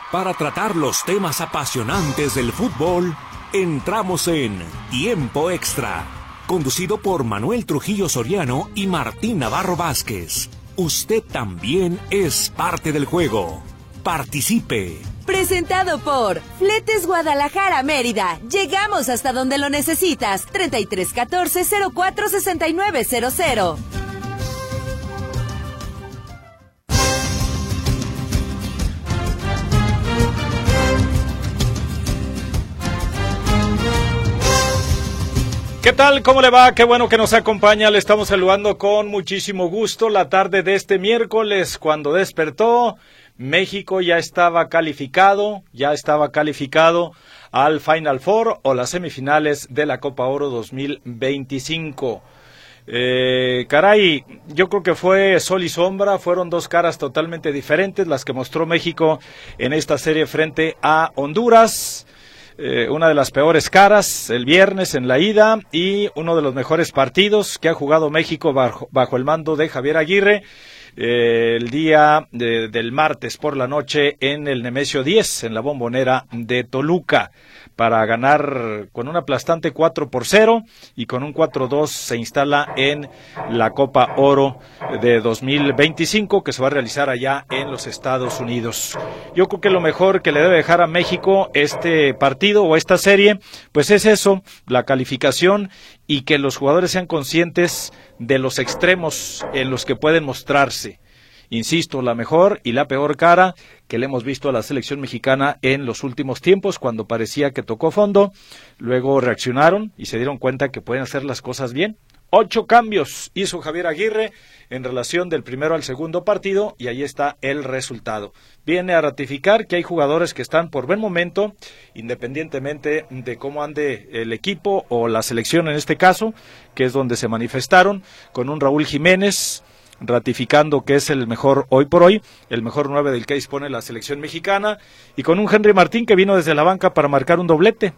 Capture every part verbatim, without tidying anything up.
Para tratar los temas apasionantes del fútbol, entramos en Tiempo Extra, conducido por Manuel Trujillo Soriano y Martín Navarro Vázquez. Usted también es parte del juego. Participe. Presentado por Fletes Guadalajara Mérida. Llegamos hasta donde lo necesitas. treinta y tres catorce cero cuatro sesenta y nueve cero cero. ¿Qué tal? ¿Cómo le va? Qué bueno que nos acompaña. Le estamos saludando con muchísimo gusto la tarde de este miércoles. Cuando despertó, México ya estaba calificado, ya estaba calificado al Final Four o las semifinales de la Copa Oro dos mil veinticinco. Eh, caray, yo creo que fue sol y sombra, fueron dos caras totalmente diferentes las que mostró México en esta serie frente a Honduras. Eh, una de las peores caras el viernes en la ida y uno de los mejores partidos que ha jugado México bajo, bajo el mando de Javier Aguirre eh, el día de, del martes por la noche en el Nemesio diez, en la Bombonera de Toluca, para ganar con un aplastante cuatro por cero y con un cuatro dos se instala en la Copa Oro de dos mil veinticinco que se va a realizar allá en los Estados Unidos. Yo creo que lo mejor que le debe dejar a México este partido o esta serie, pues es eso, la calificación y que los jugadores sean conscientes de los extremos en los que pueden mostrarse. Insisto, la mejor y la peor cara que le hemos visto a la selección mexicana en los últimos tiempos, cuando parecía que tocó fondo, luego reaccionaron y se dieron cuenta que pueden hacer las cosas bien. Ocho cambios hizo Javier Aguirre en relación del primero al segundo partido y ahí está el resultado. Viene a ratificar que hay jugadores que están por buen momento, independientemente de cómo ande el equipo o la selección en este caso, que es donde se manifestaron, con un Raúl Jiménez ratificando que es el mejor hoy por hoy, el mejor nueve del que dispone la selección mexicana, y con un Henry Martín que vino desde la banca para marcar un doblete.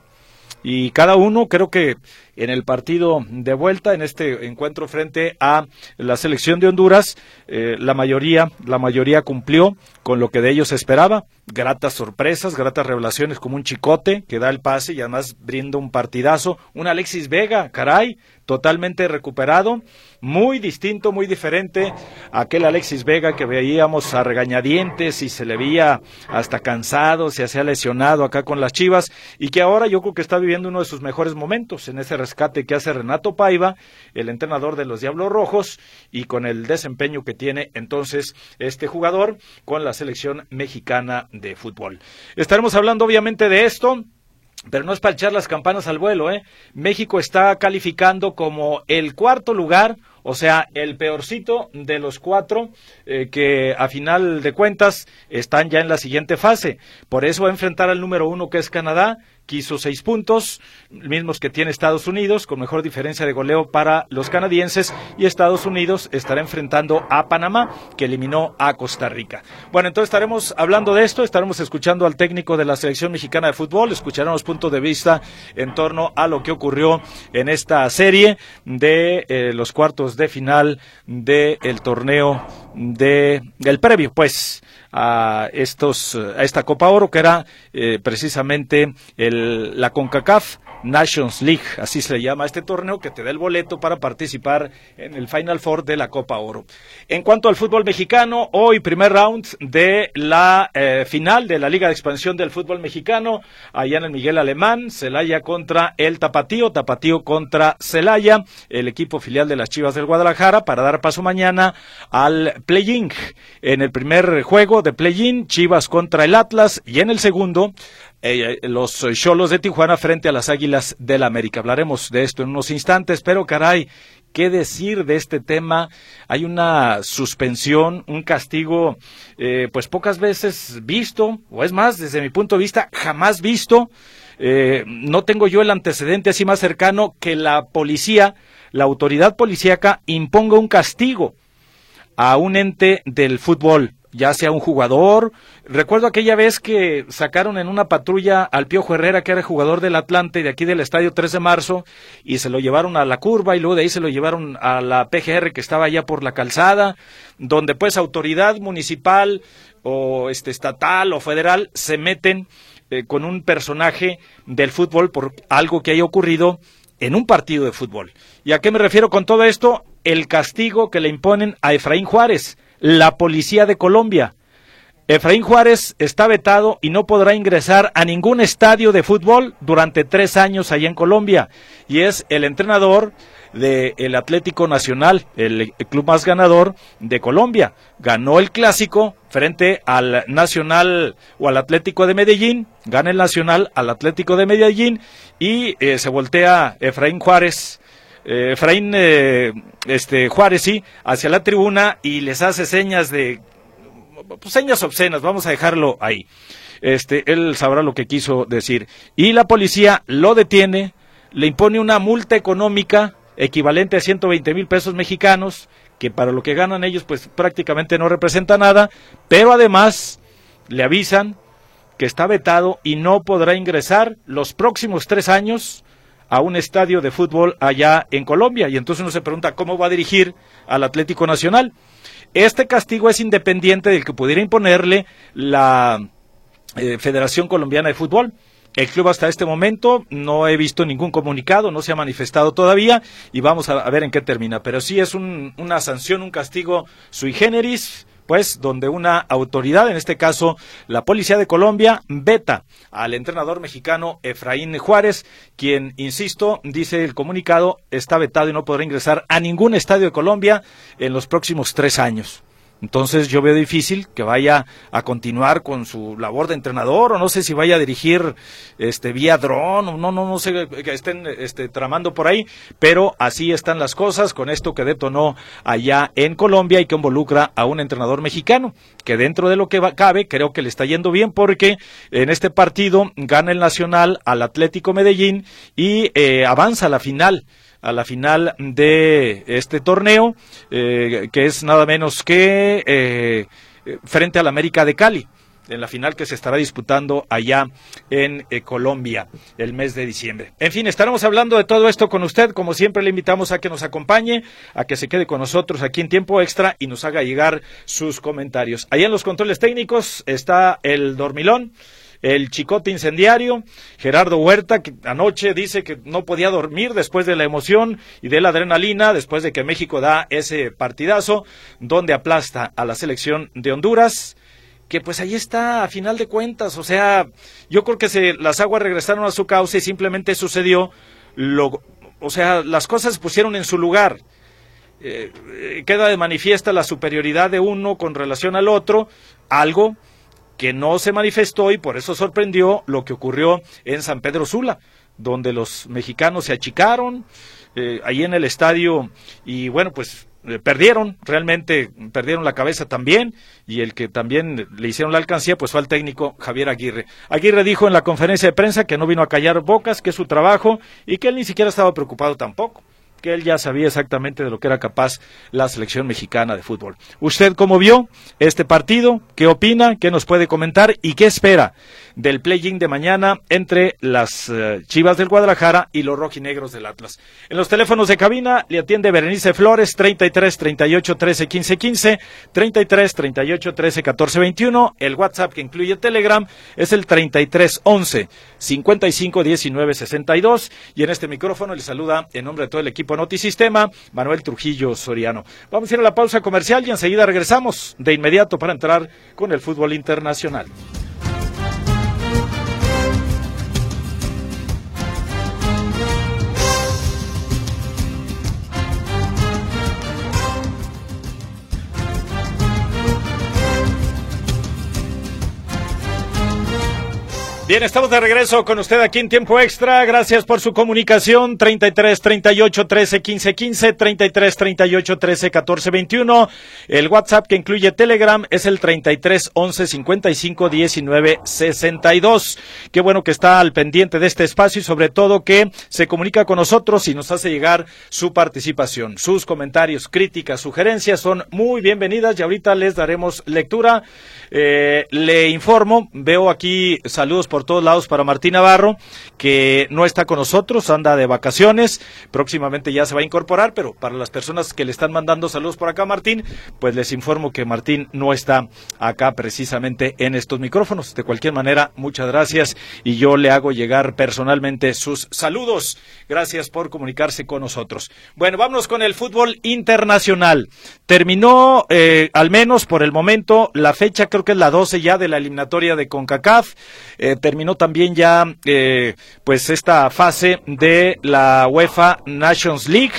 Y cada uno, creo que en el partido de vuelta, en este encuentro frente a la selección de Honduras, eh, la mayoría, la mayoría cumplió con lo que de ellos se esperaba. Gratas sorpresas, gratas revelaciones, como un Chicote que da el pase y además brinda un partidazo. Un Alexis Vega, caray, totalmente recuperado, muy distinto, muy diferente a aquel Alexis Vega que veíamos a regañadientes y se le veía hasta cansado, se hacía lesionado acá con las Chivas, y que ahora yo creo que está viviendo uno de sus mejores momentos en ese rescate que hace Renato Paiva, el entrenador de los Diablos Rojos, y con el desempeño que tiene entonces este jugador con la selección mexicana de fútbol. Estaremos hablando obviamente de esto, pero no es para echar las campanas al vuelo, ¿eh? México está calificando como el cuarto lugar, o sea, el peorcito de los cuatro eh, que a final de cuentas están ya en la siguiente fase. Por eso va a enfrentar al número uno, que es Canadá, que hizo seis puntos, mismos que tiene Estados Unidos, con mejor diferencia de goleo para los canadienses, y Estados Unidos estará enfrentando a Panamá, que eliminó a Costa Rica. Bueno, entonces estaremos hablando de esto, estaremos escuchando al técnico de la selección mexicana de fútbol, escucharemos puntos de vista en torno a lo que ocurrió en esta serie de eh, los cuartos de final del torneo de del previo, pues, a estos a esta Copa Oro, que era eh, precisamente el, la CONCACAF Nations League, así se le llama a este torneo, que te da el boleto para participar en el Final Four de la Copa Oro. En cuanto al fútbol mexicano, hoy primer round de la eh, final de la Liga de Expansión del Fútbol Mexicano, allá en el Miguel Alemán, Celaya contra el Tapatío, Tapatío contra Celaya, el equipo filial de las Chivas del Guadalajara, para dar paso mañana al play-in. En el primer juego de play-in, Chivas contra el Atlas, y en el segundo, Eh, los Xolos de Tijuana frente a las Águilas del América. Hablaremos de esto en unos instantes, pero caray, ¿qué decir de este tema? Hay una suspensión, un castigo, eh, pues pocas veces visto, o es más, desde mi punto de vista, jamás visto. Eh, no tengo yo el antecedente así más cercano que la policía, la autoridad policíaca, imponga un castigo a un ente del fútbol, ya sea un jugador. Recuerdo aquella vez que sacaron en una patrulla al Piojo Herrera, que era jugador del Atlante, de aquí del Estadio tres de marzo, y se lo llevaron a la curva, y luego de ahí se lo llevaron a la P G R, que estaba allá por la calzada, donde pues autoridad municipal o este estatal o federal se meten eh, con un personaje del fútbol por algo que haya ocurrido en un partido de fútbol. ¿Y a qué me refiero con todo esto? El castigo que le imponen a Efraín Juárez, la policía de Colombia. Efraín Juárez está vetado y no podrá ingresar a ningún estadio de fútbol durante tres años allá en Colombia. Y es el entrenador del Atlético Nacional, el club más ganador de Colombia. Ganó el clásico frente al Nacional o al Atlético de Medellín, gana el Nacional al Atlético de Medellín y eh, se voltea Efraín Juárez, eh, Efraín eh, este, Juárez, sí, hacia la tribuna y les hace señas de, pues, señas obscenas, vamos a dejarlo ahí. Este, él sabrá lo que quiso decir. Y la policía lo detiene, le impone una multa económica equivalente a ciento veinte mil pesos mexicanos, que para lo que ganan ellos pues prácticamente no representa nada, pero además le avisan que está vetado y no podrá ingresar los próximos tres años a un estadio de fútbol allá en Colombia. Y entonces uno se pregunta cómo va a dirigir al Atlético Nacional. Este castigo es independiente del que pudiera imponerle la eh, Federación Colombiana de Fútbol. El club hasta este momento no he visto ningún comunicado, no se ha manifestado todavía y vamos a, a ver en qué termina. Pero sí es un, una sanción, un castigo sui generis, pues donde una autoridad, en este caso la Policía de Colombia, veta al entrenador mexicano Efraín Juárez, quien, insisto, dice el comunicado, está vetado y no podrá ingresar a ningún estadio de Colombia en los próximos tres años. Entonces yo veo difícil que vaya a continuar con su labor de entrenador, o no sé si vaya a dirigir este vía dron, o no, no, no sé que estén este, tramando por ahí, pero así están las cosas con esto que detonó allá en Colombia y que involucra a un entrenador mexicano, que dentro de lo que va, cabe, creo que le está yendo bien porque en este partido gana el Nacional al Atlético Medellín y eh, avanza a la final. a la final de este torneo, eh, que es nada menos que eh, frente al América de Cali, en la final que se estará disputando allá en eh, Colombia el mes de diciembre. En fin, estaremos hablando de todo esto con usted, como siempre le invitamos a que nos acompañe, a que se quede con nosotros aquí en Tiempo Extra y nos haga llegar sus comentarios. Allá en los controles técnicos está el dormilón, el chicote incendiario, Gerardo Huerta, que anoche dice que no podía dormir después de la emoción y de la adrenalina, después de que México da ese partidazo, donde aplasta a la selección de Honduras, que pues ahí está a final de cuentas, o sea, yo creo que se, las aguas regresaron a su cauce y simplemente sucedió, lo, o sea, las cosas se pusieron en su lugar. Eh, queda de manifiesta la superioridad de uno con relación al otro, algo que no se manifestó y por eso sorprendió lo que ocurrió en San Pedro Sula, donde los mexicanos se achicaron eh, ahí en el estadio y bueno, pues eh, perdieron, realmente perdieron la cabeza también y el que también le hicieron la alcancía pues fue al técnico Javier Aguirre. Aguirre dijo en la conferencia de prensa que no vino a callar bocas, que es su trabajo y que él ni siquiera estaba preocupado tampoco, que él ya sabía exactamente de lo que era capaz la selección mexicana de fútbol. ¿Usted cómo vio este partido? ¿Qué opina? ¿Qué nos puede comentar? ¿Y qué espera del play-in de mañana entre las uh, Chivas del Guadalajara y los rojinegros del Atlas? En los teléfonos de cabina le atiende Berenice Flores, treinta y tres, treinta y ocho, trece, quince, quince, treinta y tres, treinta y ocho, trece, catorce, veintiuno. El WhatsApp que incluye Telegram es el treinta y tres, once, cincuenta y cinco, diecinueve, sesenta y dos. Y en este micrófono le saluda en nombre de todo el equipo Notisistema, Manuel Trujillo Soriano. Vamos a ir a la pausa comercial y enseguida regresamos de inmediato para entrar con el fútbol internacional. Bien, estamos de regreso con usted aquí en Tiempo Extra. Gracias por su comunicación. treinta y tres, treinta y ocho, trece, quince, quince, treinta y tres, treinta y ocho, trece, catorce, veintiuno. El WhatsApp que incluye Telegram es el treinta y tres, once, cincuenta y cinco, diecinueve, sesenta y dos. Qué bueno que está al pendiente de este espacio y sobre todo que se comunica con nosotros y nos hace llegar su participación. Sus comentarios, críticas, sugerencias son muy bienvenidas y ahorita les daremos lectura. Eh, le informo, veo aquí saludos por por todos lados para Martín Navarro, que no está con nosotros, anda de vacaciones, próximamente ya se va a incorporar, pero para las personas que le están mandando saludos por acá, Martín, pues les informo que Martín no está acá precisamente en estos micrófonos. De cualquier manera, muchas gracias y yo le hago llegar personalmente sus saludos. Gracias por comunicarse con nosotros. Bueno, vámonos con el fútbol internacional. Terminó, eh, al menos por el momento, la fecha, creo que es la doce ya de la eliminatoria de CONCACAF. Eh, terminó también ya, eh, pues esta fase de la UEFA Nations League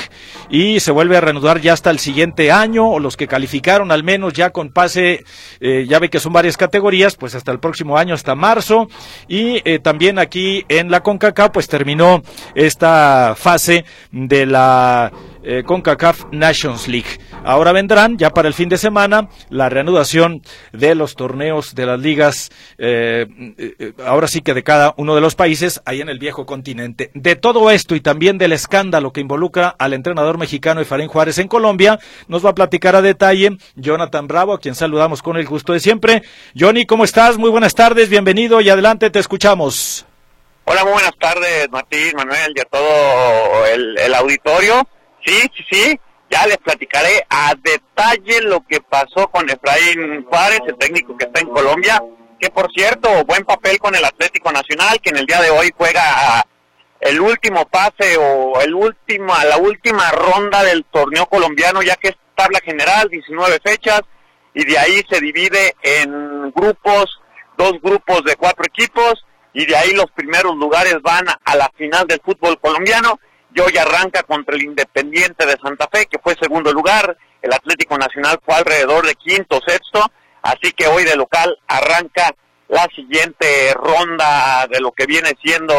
y se vuelve a reanudar ya hasta el siguiente año, o los que calificaron al menos ya con pase, eh, ya ve que son varias categorías, pues hasta el próximo año, hasta marzo. Y eh, también aquí en la CONCACAF, pues terminó esta fase de la eh, CONCACAF Nations League. Ahora vendrán ya para el fin de semana la reanudación de los torneos de las ligas, eh, eh, ahora sí que de cada uno de los países ahí en el viejo continente. De todo esto y también del escándalo que involucra al entrenador mexicano Efraín Juárez en Colombia, nos va a platicar a detalle Jonathan Bravo, a quien saludamos con el gusto de siempre. Johnny, ¿cómo estás? Muy buenas tardes, bienvenido y adelante, te escuchamos. Hola, muy buenas tardes, Martín, Manuel y a todo el, el auditorio. Sí, sí, sí, ya les platicaré a detalle lo que pasó con Efraín Juárez, el técnico que está en Colombia, que por cierto, buen papel con el Atlético Nacional, que en el día de hoy juega el último pase o el último, la última ronda del torneo colombiano, ya que es tabla general, diecinueve fechas, y de ahí se divide en grupos, dos grupos de cuatro equipos, y de ahí los primeros lugares van a la final del fútbol colombiano. Y hoy arranca contra el Independiente de Santa Fe, que fue segundo lugar. El Atlético Nacional fue alrededor de quinto o sexto, así que hoy de local arranca la siguiente ronda de lo que viene siendo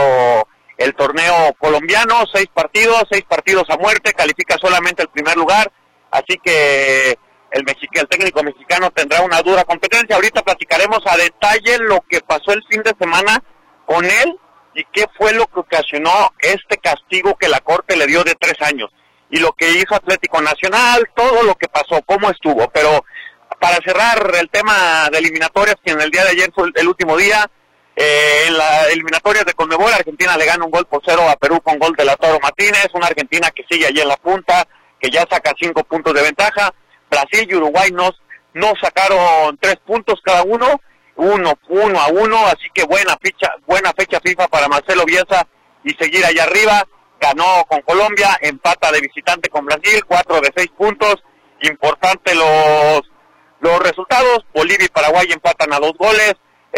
el torneo colombiano. Seis partidos, seis partidos a muerte, califica solamente el primer lugar, así que el, Mexica, el técnico mexicano tendrá una dura competencia. Ahorita platicaremos a detalle lo que pasó el fin de semana con él y qué fue lo que ocasionó este castigo que la Corte le dio de tres años, y lo que hizo Atlético Nacional, todo lo que pasó, cómo estuvo. Pero para cerrar el tema de eliminatorias, que en el día de ayer fue el último día, eh, en las eliminatorias de Conmebol, Argentina le gana un gol por cero a Perú con gol de Lautaro Martínez, una Argentina que sigue allí en la punta, que ya saca cinco puntos de ventaja. Brasil y Uruguay no, no sacaron tres puntos cada uno, uno, uno a uno, así que buena fecha, buena fecha FIFA para Marcelo Bielsa y seguir allá arriba. Ganó con Colombia, empata de visitante con Brasil, cuatro de seis puntos. Importante los los resultados. Bolivia y Paraguay empatan a dos goles.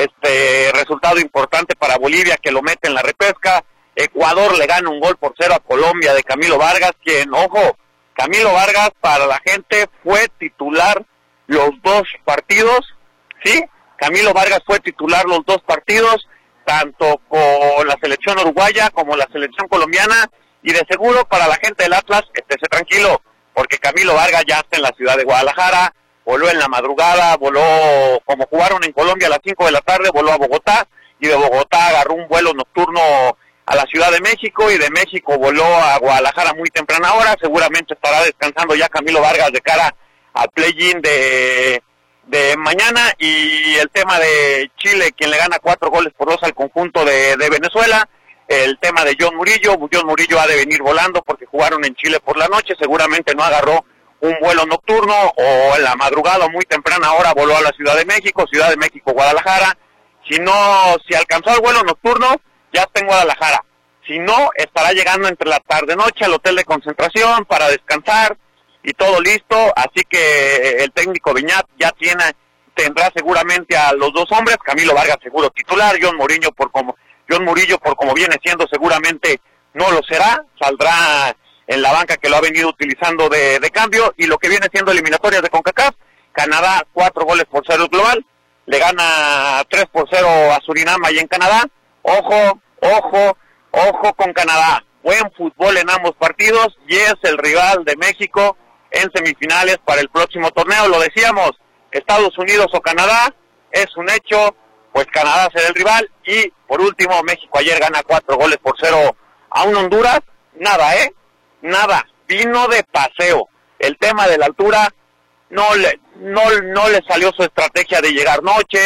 Este resultado importante para Bolivia, que lo mete en la repesca. Ecuador le gana un gol por cero a Colombia de Camilo Vargas, quien, ojo, Camilo Vargas para la gente fue titular los dos partidos, ¿sí? Camilo Vargas fue titular los dos partidos, tanto con la selección uruguaya como la selección colombiana, y de seguro para la gente del Atlas, estése tranquilo, porque Camilo Vargas ya está en la ciudad de Guadalajara, voló en la madrugada, voló, como jugaron en Colombia a las cinco de la tarde, voló a Bogotá, y de Bogotá agarró un vuelo nocturno a la Ciudad de México, y de México voló a Guadalajara muy temprana hora. Seguramente estará descansando ya Camilo Vargas de cara al play-in de... de mañana. Y el tema de Chile, quien le gana cuatro goles por dos al conjunto de, de Venezuela, el tema de John Murillo, John Murillo ha de venir volando porque jugaron en Chile por la noche, seguramente no agarró un vuelo nocturno, o en la madrugada o muy temprana hora voló a la Ciudad de México, Ciudad de México, Guadalajara. Si no, si alcanzó el vuelo nocturno, ya está en Guadalajara. Si no, estará llegando entre la tarde-noche al hotel de concentración para descansar y todo listo, así que el técnico Viñat ya tiene, tendrá seguramente a los dos hombres, Camilo Vargas seguro titular, John Murillo por como, John Murillo por como viene siendo seguramente no lo será, saldrá en la banca que lo ha venido utilizando de, de cambio. Y lo que viene siendo eliminatorias de CONCACAF, Canadá cuatro goles por cero global, le gana tres por cero a Surinam ahí en Canadá. Ojo, ojo, ojo con Canadá, buen fútbol en ambos partidos y es el rival de México en semifinales para el próximo torneo. Lo decíamos, Estados Unidos o Canadá, es un hecho, pues Canadá será el rival. Y por último, México ayer gana cuatro goles por cero a un Honduras. Nada, ¿eh? Nada, vino de paseo. El tema de la altura no le, no, no le salió su estrategia de llegar noche,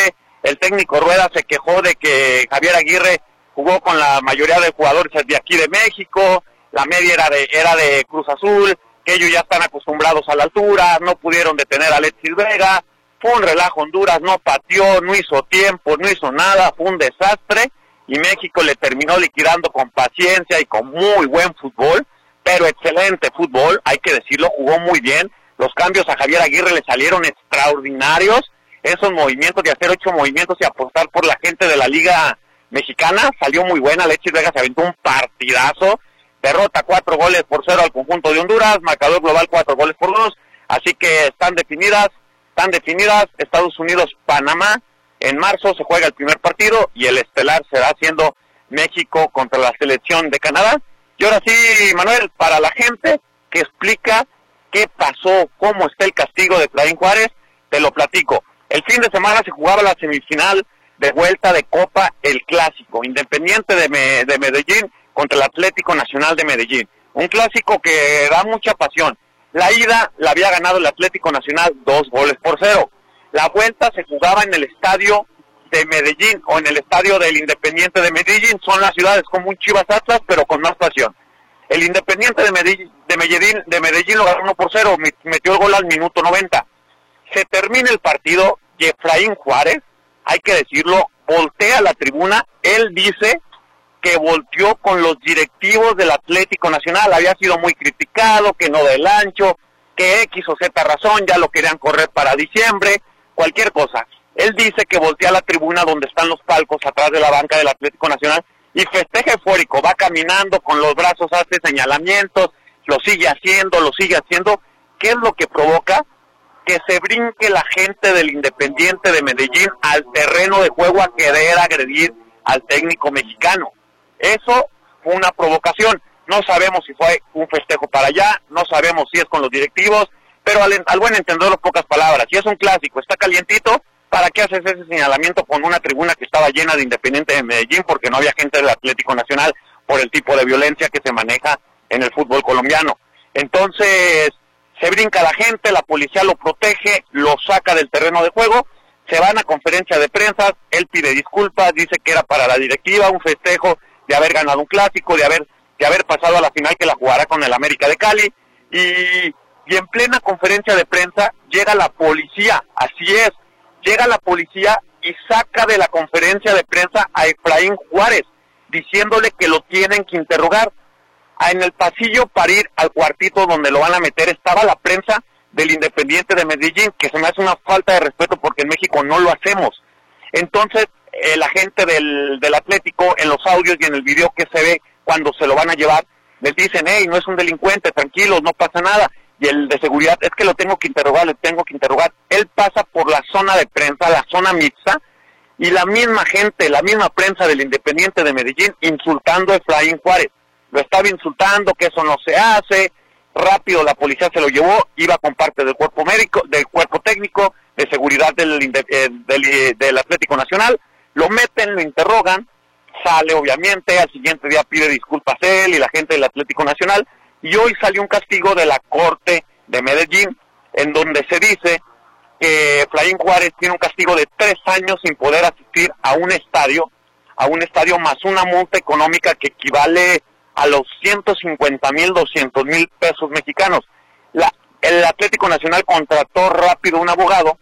el técnico Rueda se quejó de que Javier Aguirre jugó con la mayoría de jugadores de aquí de México, la media era de, era de Cruz Azul, que ellos ya están acostumbrados a la altura, no pudieron detener a Alexis Vega, fue un relajo. Honduras no pateó, no hizo tiempo, no hizo nada, fue un desastre, y México le terminó liquidando con paciencia y con muy buen fútbol, pero excelente fútbol, hay que decirlo, jugó muy bien, los cambios a Javier Aguirre le salieron extraordinarios, esos movimientos de hacer ocho movimientos y apostar por la gente de la Liga Mexicana, salió muy buena. Alexis Vega se aventó un partidazo, derrota cuatro goles por cero al conjunto de Honduras, marcador global cuatro goles por dos, así que están definidas, están definidas, Estados Unidos, Panamá, en marzo se juega el primer partido, y el estelar será siendo México contra la selección de Canadá. Y ahora sí, Manuel, para la gente que explica qué pasó, cómo está el castigo de Efraín Juárez, te lo platico. El fin de semana se jugaba la semifinal de vuelta de Copa, el Clásico, Independiente de, Me- de Medellín contra el Atlético Nacional de Medellín. Un clásico que da mucha pasión. La ida la había ganado el Atlético Nacional dos goles por cero. La vuelta se jugaba en el estadio de Medellín o en el estadio del Independiente de Medellín. Son las ciudades como un Chivas Atlas, pero con más pasión. El Independiente de Medellín, de Medellín, de Medellín lo ganó uno por cero, metió el gol al minuto noventa. Se termina el partido y Efraín Juárez, hay que decirlo, voltea a la tribuna. Él dice que volteó con los directivos del Atlético Nacional, había sido muy criticado, que no del ancho, que X o Z razón, ya lo querían correr para diciembre, cualquier cosa. Él dice que voltea a la tribuna donde están los palcos, atrás de la banca del Atlético Nacional, y festeja eufórico, va caminando con los brazos, hace señalamientos, lo sigue haciendo, lo sigue haciendo. ¿Qué es lo que provoca? Que se brinque la gente del Independiente de Medellín al terreno de juego a querer agredir al técnico mexicano. Eso fue una provocación. No sabemos si fue un festejo para allá, no sabemos si es con los directivos, pero al, al buen entendedor, pocas palabras. Si es un clásico, está calientito, ¿para qué haces ese señalamiento con una tribuna que estaba llena de Independiente de Medellín? Porque no había gente del Atlético Nacional por el tipo de violencia que se maneja en el fútbol colombiano. Entonces, se brinca la gente, la policía lo protege, lo saca del terreno de juego, se van a conferencia de prensa, él pide disculpas, dice que era para la directiva, un festejo de haber ganado un clásico, de haber de haber pasado a la final, que la jugará con el América de Cali, y, y en plena conferencia de prensa llega la policía, así es, llega la policía y saca de la conferencia de prensa a Efraín Juárez, diciéndole que lo tienen que interrogar. En el pasillo para ir al cuartito donde lo van a meter estaba la prensa del Independiente de Medellín, que se me hace una falta de respeto porque en México no lo hacemos. Entonces, eh, la gente del, del Atlético, en los audios y en el video que se ve cuando se lo van a llevar, les dicen, hey, no es un delincuente, tranquilos, no pasa nada. Y el de seguridad, es que lo tengo que interrogar, le tengo que interrogar. Él pasa por la zona de prensa, la zona mixta, y la misma gente, la misma prensa del Independiente de Medellín, insultando a Efraín Juárez. Lo estaba insultando, que eso no se hace. Rápido la policía se lo llevó, iba con parte del cuerpo médico, del cuerpo técnico de seguridad del, eh, del, del Atlético Nacional, lo meten, lo interrogan, sale obviamente, al siguiente día pide disculpas él y la gente del Atlético Nacional, y hoy salió un castigo de la Corte de Medellín, en donde se dice que Efraín Juárez tiene un castigo de tres años sin poder asistir a un estadio, a un estadio más una multa económica que equivale a los ciento cincuenta mil, doscientos mil pesos mexicanos. La, el Atlético Nacional contrató rápido un abogado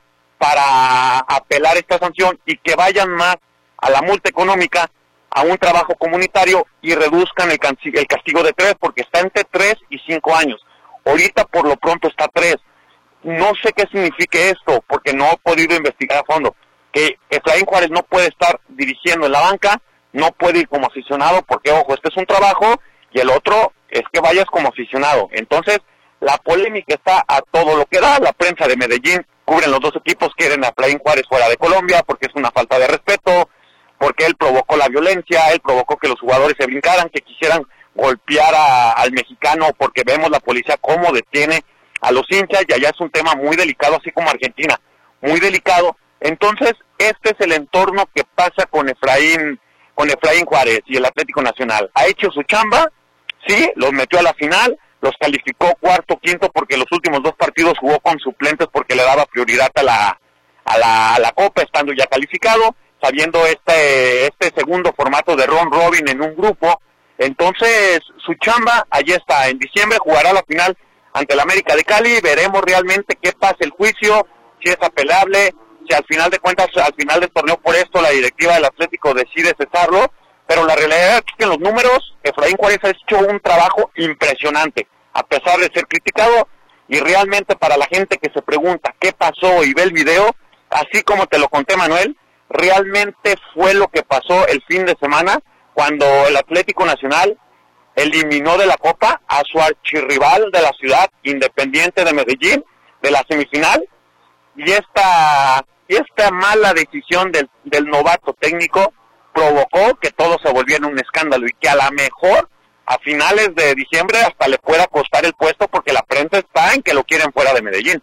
para apelar esta sanción y que vayan más a la multa económica, a un trabajo comunitario y reduzcan el, el castigo de tres, porque está entre tres y cinco años. Ahorita por lo pronto está tres. No sé qué signifique esto, porque no he podido investigar a fondo. Que Efraín Juárez no puede estar dirigiendo en la banca, no puede ir como aficionado, porque ojo, este es un trabajo y el otro es que vayas como aficionado. Entonces, la polémica está a todo lo que da. La prensa de Medellín, cubren los dos equipos, quieren a Efraín Juárez fuera de Colombia porque es una falta de respeto, porque él provocó la violencia, él provocó que los jugadores se brincaran, que quisieran golpear a, al mexicano, porque vemos la policía cómo detiene a los hinchas, y allá es un tema muy delicado, así como Argentina, muy delicado. Entonces, este es el entorno que pasa con Efraín, con Efraín Juárez y el Atlético Nacional. Ha hecho su chamba, sí, los metió a la final, los calificó cuarto, quinto, porque los últimos dos partidos jugó con suplentes porque le daba prioridad a la a la, a la Copa, estando ya calificado, sabiendo este, este segundo formato de round robin en un grupo. Entonces, su chamba, allí está, en diciembre jugará la final ante el América de Cali, veremos realmente qué pasa el juicio, si es apelable, si al final de cuentas, al final del torneo por esto, la directiva del Atlético decide cesarlo, pero la realidad es que en los números, Efraín Juárez ha hecho un trabajo impresionante, a pesar de ser criticado, y realmente para la gente que se pregunta qué pasó y ve el video, así como te lo conté, Manuel, realmente fue lo que pasó el fin de semana, cuando el Atlético Nacional eliminó de la Copa a su archirrival de la ciudad, Independiente de Medellín, de la semifinal, y esta, y esta mala decisión del, del novato técnico provocó que todo se volviera un escándalo, y que a lo mejor a finales de diciembre hasta le pueda costar el puesto, porque la prensa está en que lo quieren fuera de Medellín.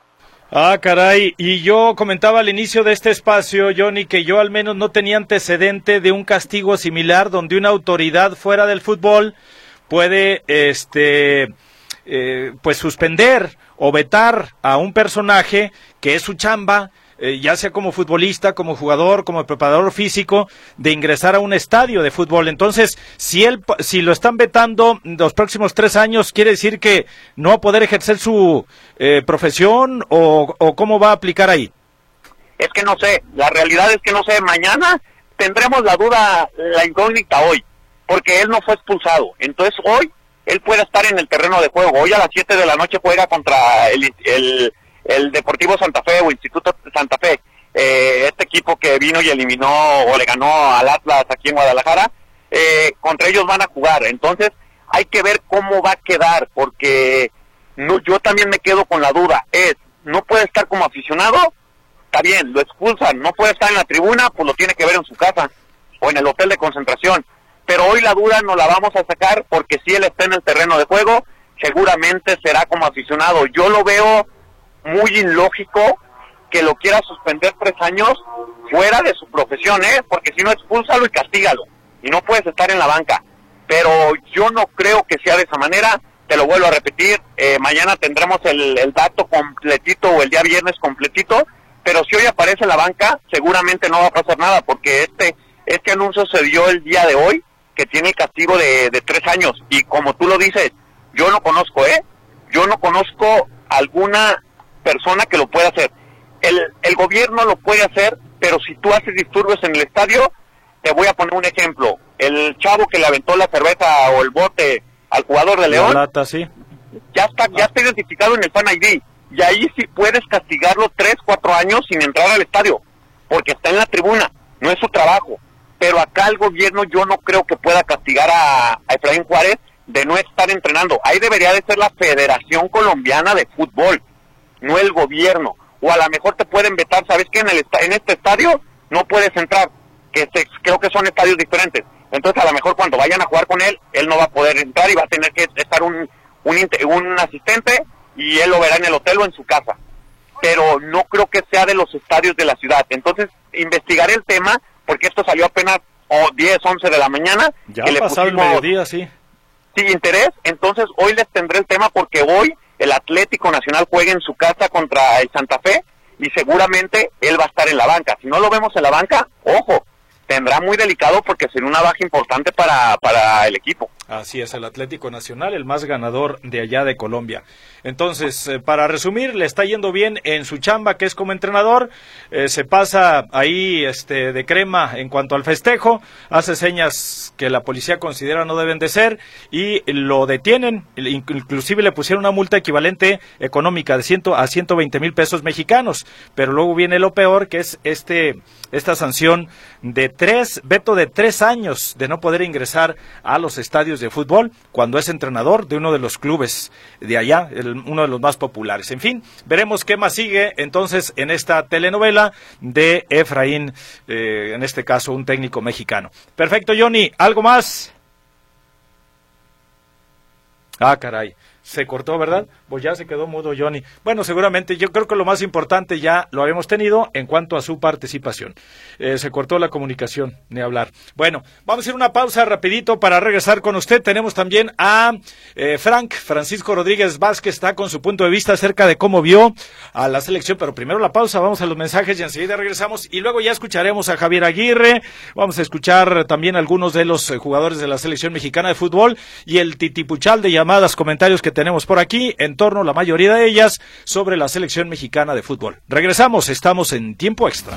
Ah, caray, y yo comentaba al inicio de este espacio, Johnny, que yo al menos no tenía antecedente de un castigo similar donde una autoridad fuera del fútbol puede, este, eh, pues suspender o vetar a un personaje que es su chamba, eh, ya sea como futbolista, como jugador, como preparador físico, de ingresar a un estadio de fútbol. Entonces, si él, si lo están vetando los próximos tres años, ¿quiere decir que no va a poder ejercer su eh, profesión o, o cómo va a aplicar ahí? Es que no sé, la realidad es que no sé, mañana tendremos la duda, la incógnita hoy, porque él no fue expulsado, entonces hoy él puede estar en el terreno de juego. Hoy a las siete de la noche juega contra el, el, el Deportivo Santa Fe o Instituto Santa Fe, eh, este equipo que vino y eliminó o le ganó al Atlas aquí en Guadalajara, eh, contra ellos van a jugar. Entonces hay que ver cómo va a quedar, porque no, yo también me quedo con la duda, es, no puede estar como aficionado, está bien, lo expulsan, no puede estar en la tribuna, pues lo tiene que ver en su casa o en el hotel de concentración. Pero hoy la duda no la vamos a sacar, porque si él está en el terreno de juego, seguramente será como aficionado. Yo lo veo muy ilógico que lo quiera suspender tres años fuera de su profesión, ¿eh? Porque si no, expúlsalo y castígalo, y no puedes estar en la banca. Pero yo no creo que sea de esa manera, te lo vuelvo a repetir, eh, mañana tendremos el, el dato completito, o el día viernes completito, pero si hoy aparece en la banca, seguramente no va a pasar nada, porque este, este anuncio se dio el día de hoy, que tiene el castigo de, de tres años, y como tú lo dices, yo no conozco, ¿eh? Yo no conozco alguna persona que lo pueda hacer. El, el gobierno lo puede hacer, pero si tú haces disturbios en el estadio, te voy a poner un ejemplo. El chavo que le aventó la cerveza o el bote al jugador de León, la lata, sí. ya está, ya está identificado en el Fan I D, y ahí sí puedes castigarlo tres, cuatro años sin entrar al estadio, porque está en la tribuna, no es su trabajo. Pero acá el gobierno yo no creo que pueda castigar a, a Efraín Juárez de no estar entrenando. Ahí debería de ser la Federación Colombiana de Fútbol, no el gobierno. O a lo mejor te pueden vetar, ¿sabes qué? En, el, en este estadio no puedes entrar, que se, creo que son estadios diferentes. Entonces a lo mejor cuando vayan a jugar con él, él no va a poder entrar y va a tener que estar un, un, un asistente, y él lo verá en el hotel o en su casa. Pero no creo que sea de los estadios de la ciudad. Entonces investigaré el tema, porque esto salió apenas oh, diez, once de la mañana. Ya que ha le pasado pusimos, el mediodía, sí. Sí, interés. Entonces hoy les tendré el tema, porque hoy el Atlético Nacional juega en su casa contra el Santa Fe, y seguramente él va a estar en la banca. Si no lo vemos en la banca, ojo, tendrá muy delicado, porque será una baja importante para, para el equipo. Así es, el Atlético Nacional, el más ganador de allá de Colombia. Entonces, eh, para resumir, le está yendo bien en su chamba, que es como entrenador, eh, se pasa ahí este de crema en cuanto al festejo, hace señas que la policía considera no deben de ser, y lo detienen, inclusive le pusieron una multa equivalente económica de cien a ciento veinte mil pesos mexicanos, pero luego viene lo peor, que es este esta sanción de tres, veto de tres años de no poder ingresar a los estadios de fútbol cuando es entrenador de uno de los clubes de allá, el, uno de los más populares. En fin, veremos qué más sigue entonces en esta telenovela de Efraín, eh, en este caso un técnico mexicano. Perfecto, Johnny, ¿algo más? Ah, caray. Se cortó, ¿verdad? Pues ya se quedó mudo Johnny. Bueno, seguramente yo creo que lo más importante ya lo habíamos tenido en cuanto a su participación. Eh, se cortó la comunicación, ni hablar. Bueno, vamos a ir a una pausa rapidito para regresar con usted. Tenemos también a eh, Frank, Francisco Rodríguez Vázquez, está con su punto de vista acerca de cómo vio a la selección. Pero primero la pausa, vamos a los mensajes y enseguida regresamos. Y luego ya escucharemos a Javier Aguirre, vamos a escuchar también a algunos de los eh, jugadores de la selección mexicana de fútbol y el titipuchal de llamadas, comentarios que tenemos por aquí, en torno, la mayoría de ellas, sobre la selección mexicana de fútbol. Regresamos, estamos en Tiempo Extra.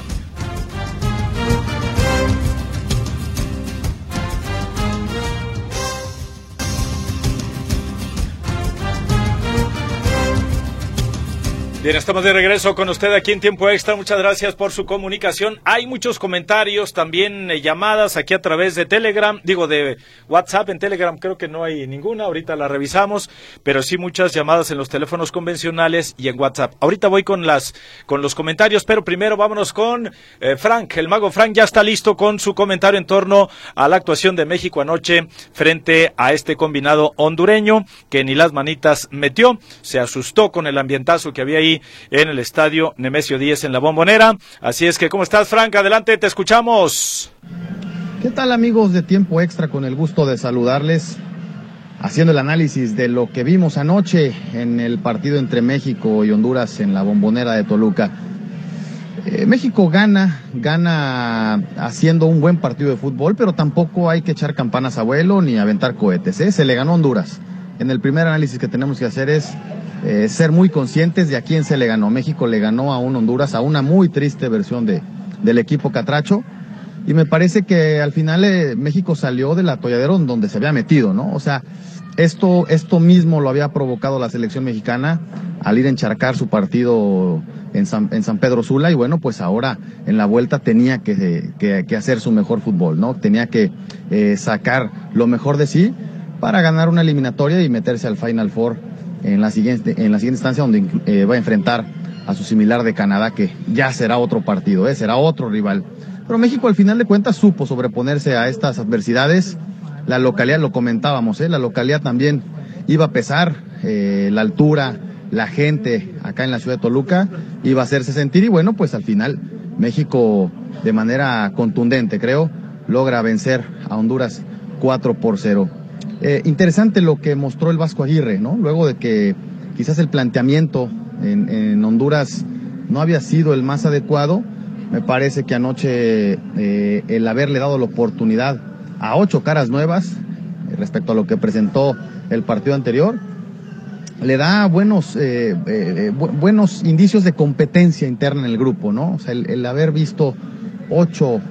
Bien, estamos de regreso con usted aquí en Tiempo Extra. Muchas gracias por su comunicación. Hay muchos comentarios, también eh, llamadas aquí a través de Telegram, digo de WhatsApp. En Telegram creo que no hay ninguna, ahorita la revisamos, pero sí muchas llamadas en los teléfonos convencionales y en WhatsApp. Ahorita voy con las con los comentarios, pero primero vámonos con eh, Frank. El mago Frank ya está listo con su comentario en torno a la actuación de México anoche frente a este combinado hondureño que ni las manitas metió. Se asustó con el ambientazo que había ahí en el estadio Nemesio Díez en La Bombonera. Así es que, ¿cómo estás, Frank? Adelante, te escuchamos. ¿Qué tal, amigos de Tiempo Extra? Con el gusto de saludarles, haciendo el análisis de lo que vimos anoche en el partido entre México y Honduras en La Bombonera de Toluca. Eh, México gana, gana haciendo un buen partido de fútbol, pero tampoco hay que echar campanas a vuelo ni aventar cohetes, ¿eh? Se le ganó a Honduras. En el primer análisis que tenemos que hacer es Eh, ser muy conscientes de a quién se le ganó. México le ganó a un Honduras, a una muy triste versión de, del equipo catracho, y me parece que al final eh, México salió del atolladero donde se había metido, ¿no? O sea, esto, esto mismo lo había provocado la selección mexicana al ir a encharcar su partido en San, en San Pedro Sula, y bueno, pues ahora en la vuelta tenía que, que, que hacer su mejor fútbol, ¿no? Tenía que eh, sacar lo mejor de sí para ganar una eliminatoria y meterse al Final Four en la siguiente en la siguiente instancia, donde eh, va a enfrentar a su similar de Canadá, que ya será otro partido, eh, será otro rival. Pero México al final de cuentas supo sobreponerse a estas adversidades. La localidad, lo comentábamos, eh, la localidad también iba a pesar, eh, la altura, la gente acá en la ciudad de Toluca iba a hacerse sentir, y bueno, pues al final México de manera contundente, creo, logra vencer a Honduras cuatro por cero. Eh, interesante lo que mostró el Vasco Aguirre, ¿no? Luego de que quizás el planteamiento en, en Honduras no había sido el más adecuado, me parece que anoche eh, el haberle dado la oportunidad a ocho caras nuevas eh, respecto a lo que presentó el partido anterior, le da buenos eh, eh, bu buenos indicios de competencia interna en el grupo, ¿no? O sea, el, el haber visto ocho,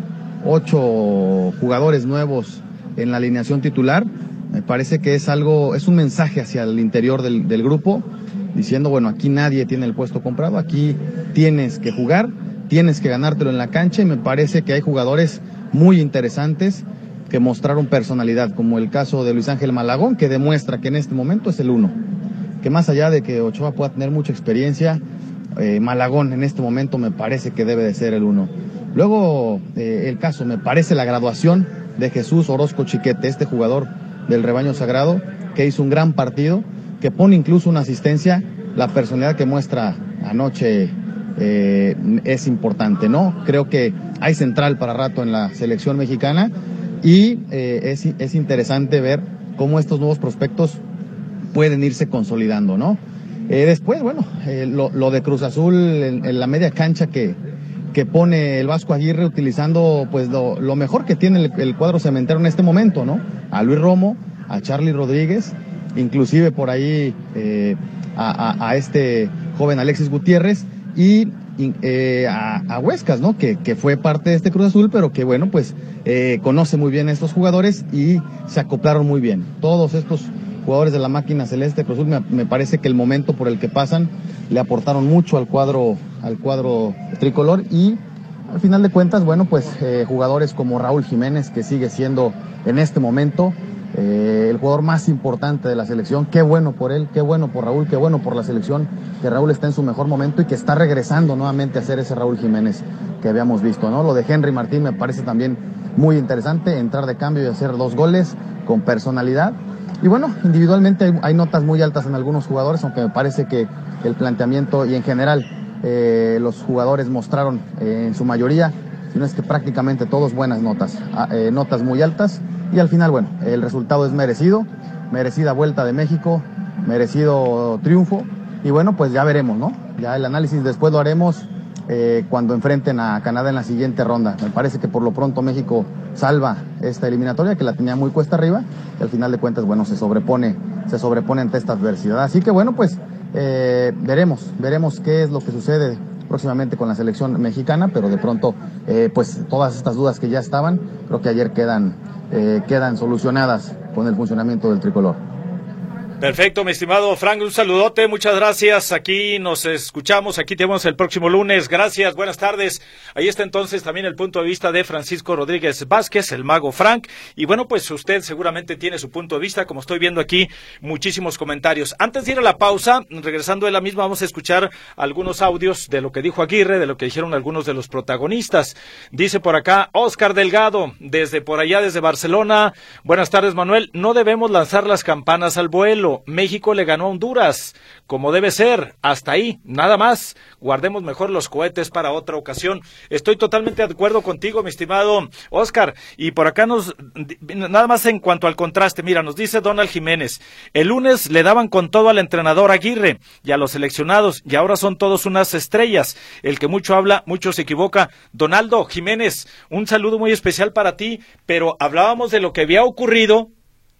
ocho jugadores nuevos en la alineación titular, me parece que es algo, es un mensaje hacia el interior del, del grupo, diciendo, bueno, aquí nadie tiene el puesto comprado, aquí tienes que jugar, tienes que ganártelo en la cancha, y me parece que hay jugadores muy interesantes que mostraron personalidad, como el caso de Luis Ángel Malagón, que demuestra que en este momento es el uno, que más allá de que Ochoa pueda tener mucha experiencia, eh, Malagón en este momento me parece que debe de ser el uno. Luego, eh, el caso, me parece la graduación de Jesús Orozco Chiquete, este jugador del rebaño sagrado, que hizo un gran partido, que pone incluso una asistencia. La personalidad que muestra anoche eh, es importante, ¿no? Creo que hay central para rato en la selección mexicana, y eh, es, es interesante ver cómo estos nuevos prospectos pueden irse consolidando, ¿no? Eh, después, bueno, eh, lo, lo de Cruz Azul en, en la media cancha que, que pone el Vasco Aguirre, utilizando pues lo, lo mejor que tiene el, el cuadro cementero en este momento, ¿no? A Luis Romo, a Charly Rodríguez, inclusive por ahí eh, a, a, a este joven Alexis Gutiérrez, y eh, a, a Huescas, ¿no? Que, que fue parte de este Cruz Azul, pero que bueno, pues eh, conoce muy bien a estos jugadores y se acoplaron muy bien. Todos estos jugadores de la máquina celeste Cruz Azul, me, me parece que el momento por el que pasan le aportaron mucho al cuadro, al cuadro tricolor, y al final de cuentas, bueno, pues eh, jugadores como Raúl Jiménez, que sigue siendo en este momento eh, el jugador más importante de la selección. Qué bueno por él, qué bueno por Raúl, qué bueno por la selección, que Raúl está en su mejor momento y que está regresando nuevamente a ser ese Raúl Jiménez que habíamos visto, ¿no? Lo de Henry Martín me parece también muy interesante, entrar de cambio y hacer dos goles con personalidad. y bueno, individualmente hay, hay notas muy altas en algunos jugadores, aunque me parece que el planteamiento y en general eh, los jugadores mostraron eh, en su mayoría, si no es que prácticamente todos, buenas notas, eh, notas muy altas, y al final, bueno, el resultado es merecido, merecida vuelta de México, merecido triunfo, y bueno, pues ya veremos, ¿no? Ya el análisis después lo haremos eh, cuando enfrenten a Canadá en la siguiente ronda. Me parece que por lo pronto México salva esta eliminatoria, que la tenía muy cuesta arriba, y al final de cuentas, bueno, se sobrepone, se sobrepone ante esta adversidad. Así que bueno, pues eh, veremos, veremos qué es lo que sucede próximamente con la selección mexicana, pero de pronto, eh, pues todas estas dudas que ya estaban, creo que ayer quedan, eh, quedan solucionadas con el funcionamiento del tricolor. Perfecto, mi estimado Frank, un saludote, muchas gracias, aquí nos escuchamos, aquí te vemos el próximo lunes, gracias, buenas tardes. Ahí está entonces también el punto de vista de Francisco Rodríguez Vázquez, el mago Frank, y bueno, pues usted seguramente tiene su punto de vista, como estoy viendo aquí, muchísimos comentarios. Antes de ir a la pausa, regresando de la misma, vamos a escuchar algunos audios de lo que dijo Aguirre, de lo que dijeron algunos de los protagonistas. Dice por acá, Oscar Delgado, desde por allá, desde Barcelona, buenas tardes, Manuel, no debemos lanzar las campanas al vuelo. México le ganó a Honduras, como debe ser, hasta ahí, nada más, guardemos mejor los cohetes para otra ocasión. Estoy totalmente de acuerdo contigo, mi estimado Oscar, y por acá nos, nada más en cuanto al contraste, mira, nos dice Donald Jiménez, el lunes le daban con todo al entrenador Aguirre y a los seleccionados, y ahora son todos unas estrellas, el que mucho habla, mucho se equivoca. Donaldo Jiménez, un saludo muy especial para ti, pero hablábamos de lo que había ocurrido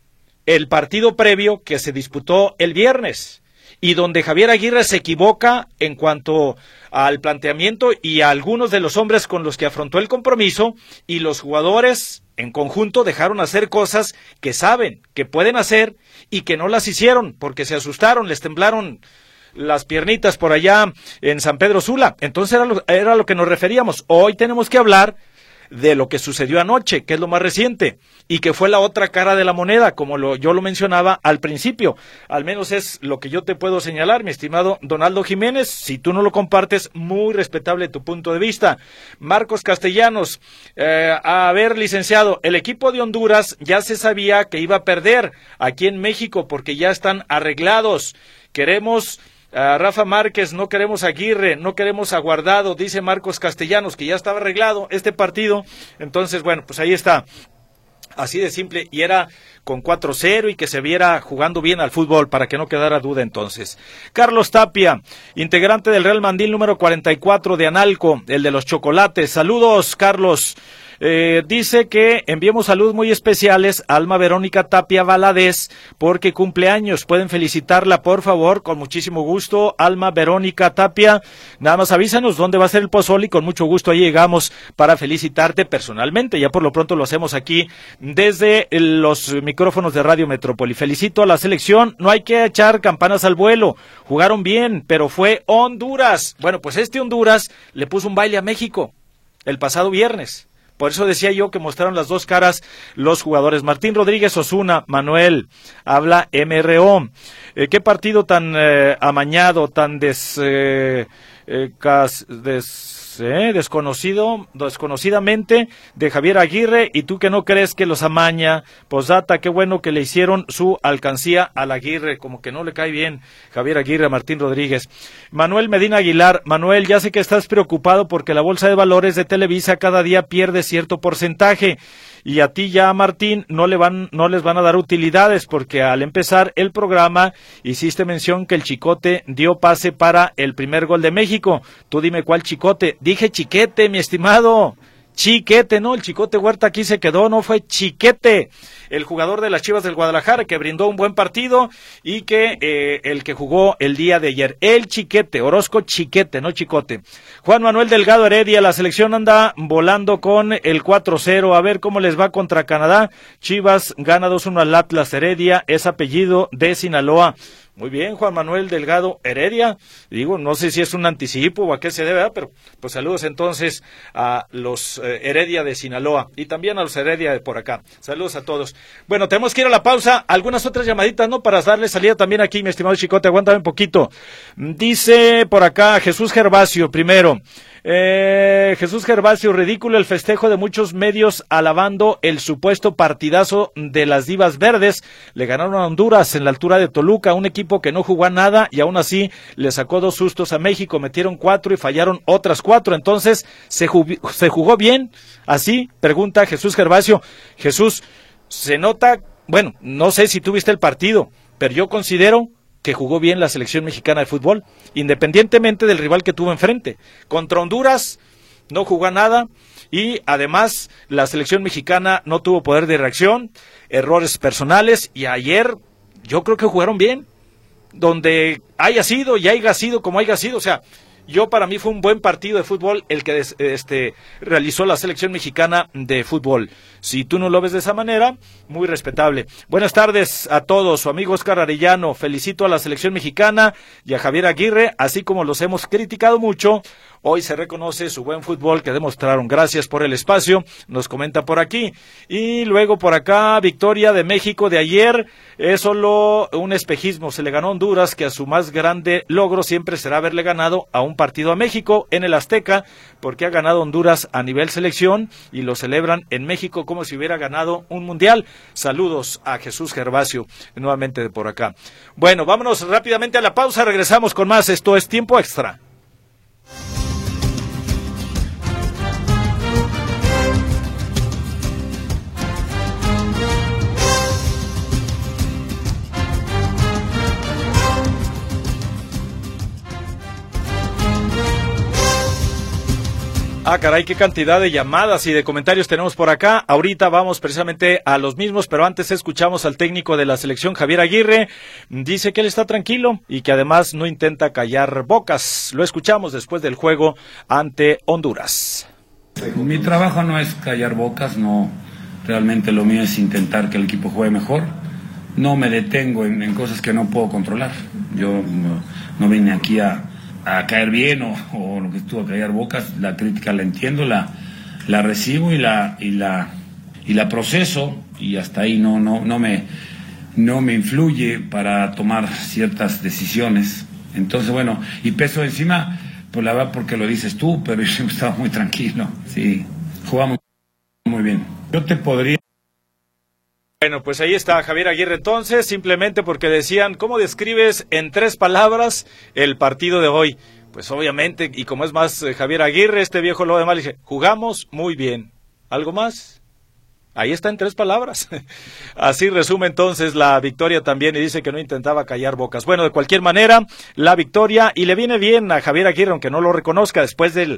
el partido previo que se disputó el viernes y donde Javier Aguirre se equivoca en cuanto al planteamiento y a algunos de los hombres con los que afrontó el compromiso, y los jugadores en conjunto dejaron hacer cosas que saben que pueden hacer y que no las hicieron porque se asustaron, les temblaron las piernitas por allá en San Pedro Sula. Entonces era lo, era lo que nos referíamos. Hoy tenemos que hablar de lo que sucedió anoche, que es lo más reciente, y que fue la otra cara de la moneda, como lo, yo lo mencionaba al principio. Al menos es lo que yo te puedo señalar, mi estimado Donaldo Jiménez. Si tú no lo compartes, muy respetable tu punto de vista. Marcos Castellanos, eh, a ver, licenciado, el equipo de Honduras ya se sabía que iba a perder aquí en México porque ya están arreglados. Queremos Uh, Rafa Márquez, no queremos a Aguirre, no queremos a Guardado, dice Marcos Castellanos, que ya estaba arreglado este partido. Entonces, bueno, pues ahí está, así de simple, y era con cuatro cero y que se viera jugando bien al fútbol, para que no quedara duda entonces. Carlos Tapia, integrante del Real Mandil número cuarenta y cuatro de Analco, el de los chocolates. Saludos, Carlos. Eh, dice que enviemos saludos muy especiales a Alma Verónica Tapia Valadez porque cumple años. Pueden felicitarla, por favor, con muchísimo gusto. Alma Verónica Tapia, nada más avísanos dónde va a ser el pozole y con mucho gusto ahí llegamos para felicitarte personalmente. Ya por lo pronto lo hacemos aquí desde los micrófonos de Radio Metrópoli. Felicito a la selección, no hay que echar campanas al vuelo, jugaron bien, pero fue Honduras. Bueno, pues este Honduras le puso un baile a México el pasado viernes. Por eso decía yo que mostraron las dos caras los jugadores. Martín Rodríguez Osuna, Manuel, habla M R O. Eh, ¿Qué partido tan eh, amañado, tan des, eh, eh, cas, des, eh, desconocido, desconocidamente de Javier Aguirre? Y tú que no crees que los amaña. Posdata, qué bueno que le hicieron su alcancía al Aguirre. Como que no le cae bien Javier Aguirre a Martín Rodríguez. Manuel Medina Aguilar, Manuel, ya sé que estás preocupado porque la bolsa de valores de Televisa cada día pierde cierto porcentaje y a ti ya, Martín, no le van, no les van a dar utilidades porque al empezar el programa hiciste mención que el Chicote dio pase para el primer gol de México. Tú dime cuál Chicote. Dije Chiquete, mi estimado. Chiquete, no, el Chicote Huerta aquí se quedó, no fue Chiquete, el jugador de las Chivas del Guadalajara que brindó un buen partido y que eh, el que jugó el día de ayer, el Chiquete, Orozco Chiquete, no Chicote. Juan Manuel Delgado Heredia, la selección anda volando con el cuatro cero, a ver cómo les va contra Canadá. Chivas gana dos uno al Atlas. Heredia es apellido de Sinaloa. Muy bien, Juan Manuel Delgado Heredia. Digo, no sé si es un anticipo o a qué se debe, ¿verdad? Pero pues saludos entonces a los eh, Heredia de Sinaloa y también a los Heredia de por acá. Saludos a todos. Bueno, tenemos que ir a la pausa. Algunas otras llamaditas, ¿no? Para darle salida también aquí, mi estimado Chicote. Aguántame un poquito. Dice por acá Jesús Gervasio, primero. Eh, Jesús Gervasio, ridículo el festejo de muchos medios alabando el supuesto partidazo de las Divas Verdes. Le ganaron a Honduras en la altura de Toluca, un equipo que no jugó a nada y aún así le sacó dos sustos a México, metieron cuatro y fallaron otras cuatro. Entonces, ¿se jugó, se jugó bien? Así, pregunta Jesús Gervasio. Jesús, se nota, bueno, no sé si tú viste el partido, pero yo considero que jugó bien la selección mexicana de fútbol, independientemente del rival que tuvo enfrente. Contra Honduras no jugó a nada y además la selección mexicana no tuvo poder de reacción, errores personales, y ayer yo creo que jugaron bien, donde haya sido y haya sido como haya sido. O sea, yo para mí fue un buen partido de fútbol el que este, realizó la selección mexicana de fútbol. Si tú no lo ves de esa manera, muy respetable. Buenas tardes a todos, su amigo Oscar Arellano. Felicito a la selección mexicana y a Javier Aguirre, así como los hemos criticado mucho. Hoy se reconoce su buen fútbol que demostraron. Gracias por el espacio, nos comenta por aquí. Y luego por acá, victoria de México de ayer es solo un espejismo. Se le ganó a Honduras, que a su más grande logro siempre será haberle ganado a un partido a México en el Azteca, porque ha ganado Honduras a nivel selección y lo celebran en México como si hubiera ganado un mundial. Saludos a Jesús Gervasio, nuevamente de por acá. Bueno, vámonos rápidamente a la pausa, regresamos con más. Esto es Tiempo Extra. Ah, caray, qué cantidad de llamadas y de comentarios tenemos por acá. Ahorita vamos precisamente a los mismos, pero antes escuchamos al técnico de la selección, Javier Aguirre. Dice que él está tranquilo y que además no intenta callar bocas. Lo escuchamos después del juego ante Honduras. Mi trabajo no es callar bocas, no. Realmente lo mío es intentar que el equipo juegue mejor. No me detengo en, en cosas que no puedo controlar. Yo no, no vine aquí a... a caer bien o, o lo que estuvo a callar bocas. La crítica la entiendo, la, la recibo y la y la y la proceso, y hasta ahí no no no me no me influye para tomar ciertas decisiones. Entonces, bueno, y peso encima, pues la verdad porque lo dices tú, pero yo estaba muy tranquilo. Sí, jugamos muy bien. Yo te podría... Bueno, pues ahí está Javier Aguirre entonces, simplemente porque decían, ¿cómo describes en tres palabras el partido de hoy? Pues obviamente, y como es más eh, Javier Aguirre, este viejo lo demás, le dije, jugamos muy bien. ¿Algo más? Ahí está en tres palabras. Así resume entonces la victoria también, y dice que no intentaba callar bocas. Bueno, de cualquier manera, la victoria, y le viene bien a Javier Aguirre, aunque no lo reconozca, después de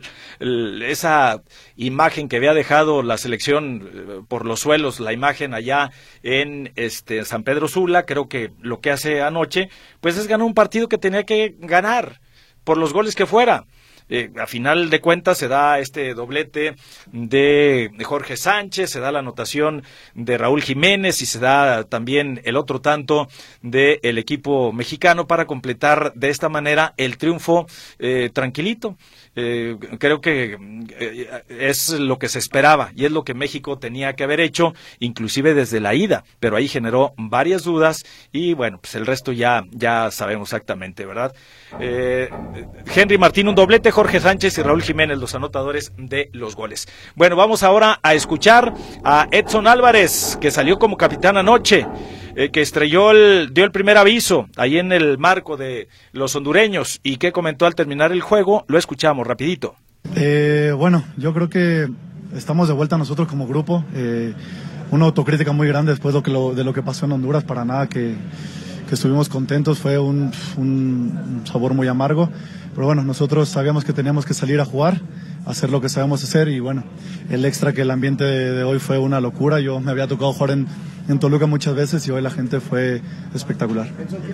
esa imagen que había dejado la selección eh, por los suelos, la imagen allá en este San Pedro Sula. Creo que lo que hace anoche, pues es ganar un partido que tenía que ganar, por los goles que fuera. Eh, a final de cuentas se da este doblete de Jorge Sánchez, se da la anotación de Raúl Jiménez y se da también el otro tanto del equipo mexicano para completar de esta manera el triunfo eh, tranquilito. Eh, creo que eh, es lo que se esperaba y es lo que México tenía que haber hecho, inclusive desde la ida, pero ahí generó varias dudas y bueno, pues el resto ya, ya sabemos exactamente, ¿verdad? Eh, Henry Martín un doblete, Jorge Sánchez y Raúl Jiménez los anotadores de los goles. Bueno, vamos ahora a escuchar a Edson Álvarez, que salió como capitán anoche, eh, que estrelló el, dio el primer aviso ahí en el marco de los hondureños y que comentó al terminar el juego. Lo escuchamos rapidito. Eh, bueno, yo creo que estamos de vuelta nosotros como grupo. Eh, una autocrítica muy grande después de lo que, lo, de lo que pasó en Honduras. Para nada que, que estuvimos contentos, fue un, un sabor muy amargo. Pero bueno, nosotros sabíamos que teníamos que salir a jugar, hacer lo que sabemos hacer y bueno, el extra que el ambiente de, de hoy fue una locura. Yo me había tocado jugar en, en Toluca muchas veces y hoy la gente fue espectacular.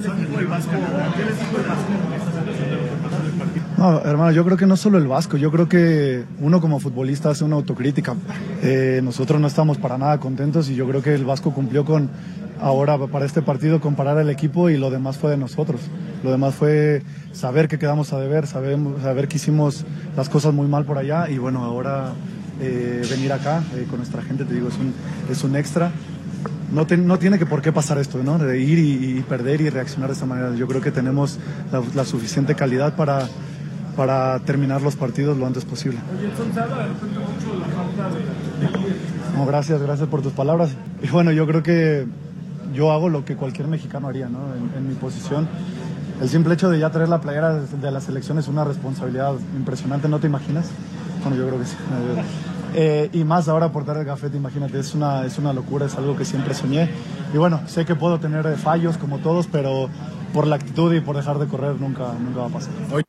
No, hermano, yo creo que no solo el Vasco, yo creo que uno como futbolista hace una autocrítica. Eh, nosotros no estamos para nada contentos y yo creo que el Vasco cumplió con, ahora para este partido, comparar el equipo y lo demás fue de nosotros. Lo demás fue saber que quedamos a deber, saber, saber que hicimos las cosas muy mal por allá y bueno, ahora eh, venir acá eh, con nuestra gente, te digo, es un, es un extra. No, te, no tiene que por qué pasar esto, ¿no? De ir y, y perder y reaccionar de esta manera. Yo creo que tenemos la, la suficiente calidad para, para terminar los partidos lo antes posible. No, gracias, gracias por tus palabras. Y bueno, yo creo que yo hago lo que cualquier mexicano haría, ¿no? En, en mi posición. El simple hecho de ya traer la playera de la selección es una responsabilidad impresionante, ¿no te imaginas? Bueno, yo creo que sí. Eh, y más ahora portar el gafete, imagínate, es una, es una locura, es algo que siempre soñé. Y bueno, sé que puedo tener fallos como todos, pero por la actitud y por dejar de correr nunca, nunca va a pasar. Hoy...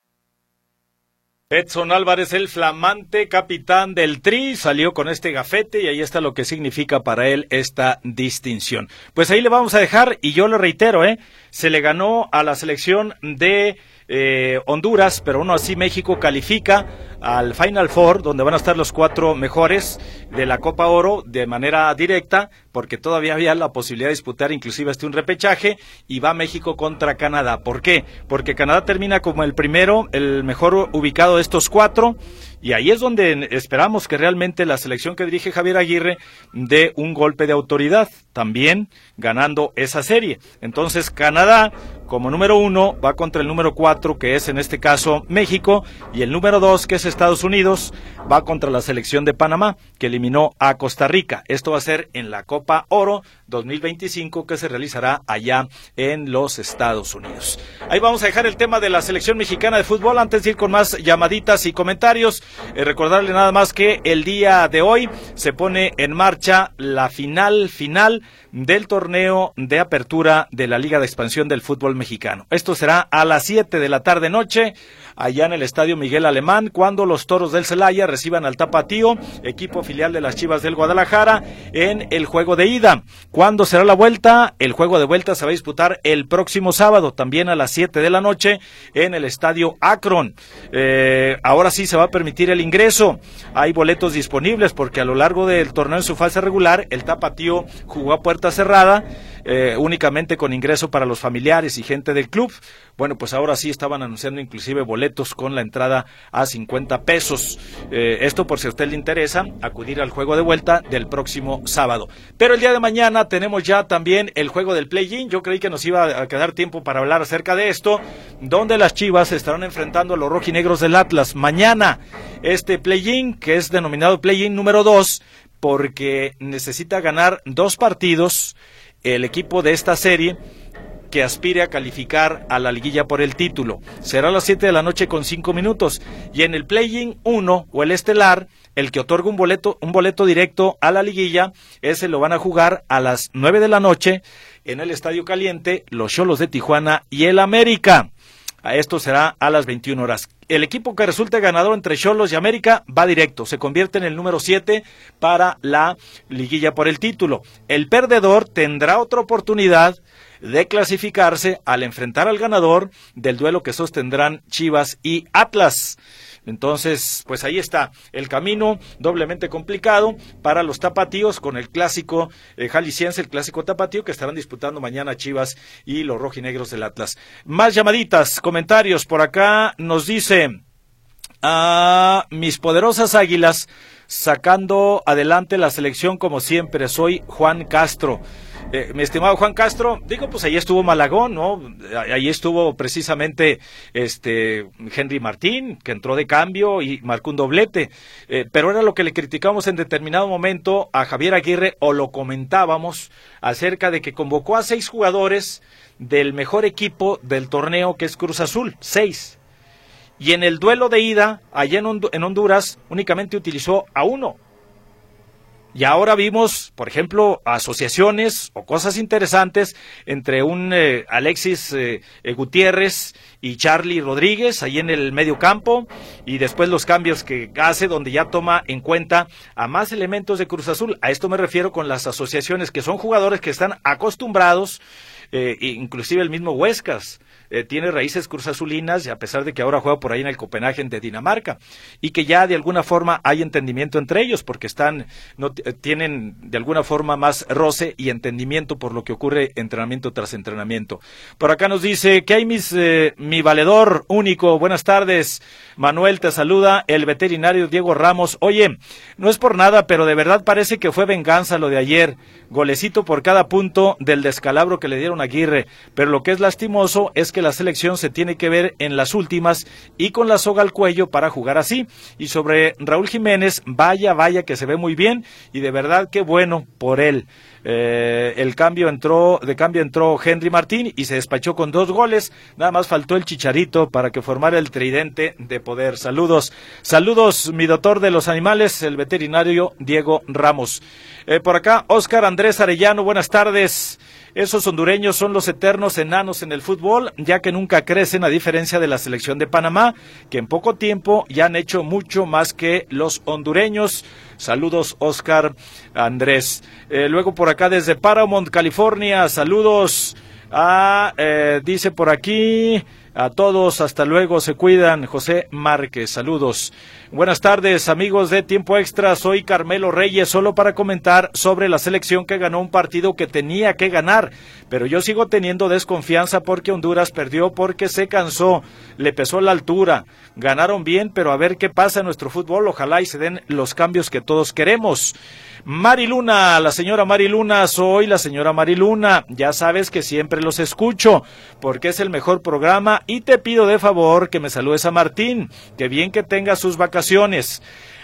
Edson Álvarez, el flamante capitán del Tri, salió con este gafete y ahí está lo que significa para él esta distinción. Pues ahí le vamos a dejar y yo lo reitero, ¿eh? Se le ganó a la selección de eh, Honduras, pero aún así México califica al Final Four, donde van a estar los cuatro mejores de la Copa Oro de manera directa, porque todavía había la posibilidad de disputar inclusive hasta un repechaje, y va México contra Canadá. ¿Por qué? Porque Canadá termina como el primero, el mejor ubicado de estos cuatro, y ahí es donde esperamos que realmente la selección que dirige Javier Aguirre dé un golpe de autoridad, también ganando esa serie. Entonces Canadá, como número uno, va contra el número cuatro, que es en este caso México, y el número dos, que es Estados Unidos, va contra la selección de Panamá, que eliminó a Costa Rica. Esto va a ser en la Copa Oro dos mil veinticinco, que se realizará allá en los Estados Unidos. Ahí vamos a dejar el tema de la selección mexicana de fútbol antes de ir con más llamaditas y comentarios. Eh, recordarle nada más que el día de hoy se pone en marcha la final final del torneo de apertura de la Liga de Expansión del Fútbol Mexicano. Esto será a las siete de la tarde noche, allá en el Estadio Miguel Alemán, cuando los Toros del Celaya reciban al Tapatío, equipo filial de las Chivas del Guadalajara, en el juego de ida. ¿Cuándo será la vuelta? El juego de vuelta se va a disputar el próximo sábado, también a las siete de la noche, en el Estadio Akron. Eh, ahora sí se va a permitir el ingreso. Hay boletos disponibles, porque a lo largo del torneo en su fase regular, el Tapatío jugó a puerta cerrada, eh, únicamente con ingreso para los familiares y gente del club. Bueno, pues ahora sí estaban anunciando inclusive boletos con la entrada a cincuenta pesos. Eh, esto por si a usted le interesa acudir al juego de vuelta del próximo sábado. Pero el día de mañana tenemos ya también el juego del play-in. Yo creí que nos iba a quedar tiempo para hablar acerca de esto, donde las Chivas se estarán enfrentando a los rojinegros del Atlas. Mañana este play-in, que es denominado play-in número dos, porque necesita ganar dos partidos el equipo de esta serie que aspire a calificar a la liguilla por el título. Será a las siete de la noche con cinco minutos. Y en el play-in uno o el estelar, el que otorga un boleto, un boleto directo a la liguilla, ese lo van a jugar a las nueve de la noche en el Estadio Caliente, los Xolos de Tijuana y el América. Esto será a las veintiuna horas. El equipo que resulte ganador entre Xolos y América va directo, se convierte en el número siete para la liguilla por el título. El perdedor tendrá otra oportunidad de clasificarse al enfrentar al ganador del duelo que sostendrán Chivas y Atlas. Entonces, pues ahí está el camino doblemente complicado para los tapatíos con el clásico eh, jalisciense, el clásico tapatío, que estarán disputando mañana Chivas y los rojinegros del Atlas. Más llamaditas, comentarios por acá. Nos dice a mis poderosas Águilas sacando adelante la selección como siempre. Soy Juan Castro. Eh, mi estimado Juan Castro, digo, pues ahí estuvo Malagón, ¿no? Ahí estuvo precisamente este Henry Martín, que entró de cambio y marcó un doblete, eh, pero era lo que le criticamos en determinado momento a Javier Aguirre, o lo comentábamos, acerca de que convocó a seis jugadores del mejor equipo del torneo, que es Cruz Azul, seis, y en el duelo de ida, allá en, Hond- en Honduras, únicamente utilizó a uno. Y ahora vimos, por ejemplo, asociaciones o cosas interesantes entre un eh, Alexis eh, eh, Gutiérrez y Charlie Rodríguez ahí en el medio campo, y después los cambios que hace, donde ya toma en cuenta a más elementos de Cruz Azul. A esto me refiero con las asociaciones, que son jugadores que están acostumbrados, eh, inclusive el mismo Huescas eh, tiene raíces cruzazulinas, y a pesar de que ahora juega por ahí en el Copenhagen de Dinamarca, y que ya de alguna forma hay entendimiento entre ellos, porque están no t- tienen de alguna forma más roce y entendimiento por lo que ocurre entrenamiento tras entrenamiento. Por acá nos dice que hay mis, eh, mi valedor único. Buenas tardes, Manuel, te saluda el veterinario Diego Ramos. Oye, no es por nada, pero de verdad parece que fue venganza lo de ayer. golecito por cada punto del descalabro que le dieron a Aguirre, pero lo que es lastimoso es que la selección se tiene que ver en las últimas y con la soga al cuello para jugar así. Y sobre Raúl Jiménez, vaya, vaya que se ve muy bien y de verdad qué bueno por él. Eh, el cambio entró, de cambio entró Henry Martín y se despachó con dos goles, nada más faltó el Chicharito para que formara el tridente de poder. Saludos, saludos mi doctor de los animales, el veterinario Diego Ramos. Eh, por acá, Oscar Andrés Arellano, buenas tardes. Esos hondureños son los eternos enanos en el fútbol, ya que nunca crecen, a diferencia de la selección de Panamá, que en poco tiempo ya han hecho mucho más que los hondureños. Saludos, Oscar Andrés. Eh, luego por acá desde Paramount, California, saludos a, eh, dice por aquí, a todos, hasta luego, se cuidan, José Márquez, saludos. Buenas tardes, amigos de Tiempo Extra, soy Carmelo Reyes, solo para comentar sobre la selección que ganó un partido que tenía que ganar, pero yo sigo teniendo desconfianza porque Honduras perdió porque se cansó, le pesó la altura, ganaron bien, pero a ver qué pasa en nuestro fútbol, ojalá y se den los cambios que todos queremos. Mari Luna, la señora Mari Luna, soy la señora Mari Luna, ya sabes que siempre los escucho, porque es el mejor programa y te pido de favor que me saludes a Martín, que bien que tenga sus vacaciones.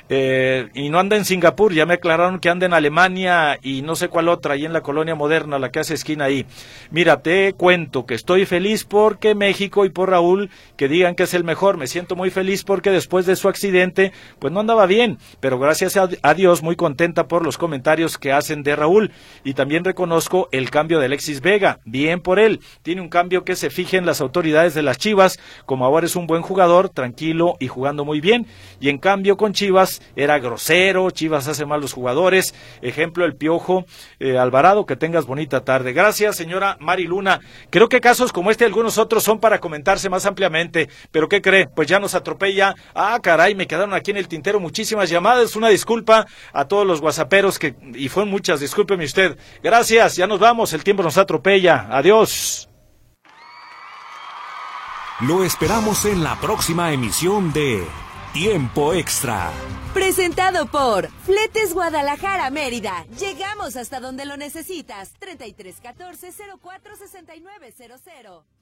Eh, y no anda en Singapur, ya me aclararon que anda en Alemania y no sé cuál otra, ahí en la colonia moderna, la que hace esquina ahí. Mira, te cuento que estoy feliz porque México y por Raúl, que digan que es el mejor, me siento muy feliz porque después de su accidente, pues no andaba bien, pero gracias a, a Dios muy contenta por los comentarios que hacen de Raúl, y también reconozco el cambio de Alexis Vega, bien por él, tiene un cambio que se fijen las autoridades de las Chivas, como ahora es un buen jugador, tranquilo y jugando muy bien, y en cambio con Chivas era grosero, Chivas hace mal los jugadores, ejemplo el Piojo eh, Alvarado, que tengas bonita tarde. Gracias, señora Mari Luna. Creo que casos como este y algunos otros son para comentarse más ampliamente, pero ¿qué cree? Pues ya nos atropella. Ah, caray, me quedaron aquí en el tintero muchísimas llamadas, una disculpa a todos los whatsapperos, que, y fueron muchas, discúlpeme usted. Gracias, ya nos vamos, el tiempo nos atropella. Adiós. Lo esperamos en la próxima emisión de Tiempo Extra. Presentado por Fletes Guadalajara Mérida. Llegamos hasta donde lo necesitas. treinta y tres catorce cero cuatro sesenta y nueve cero cero.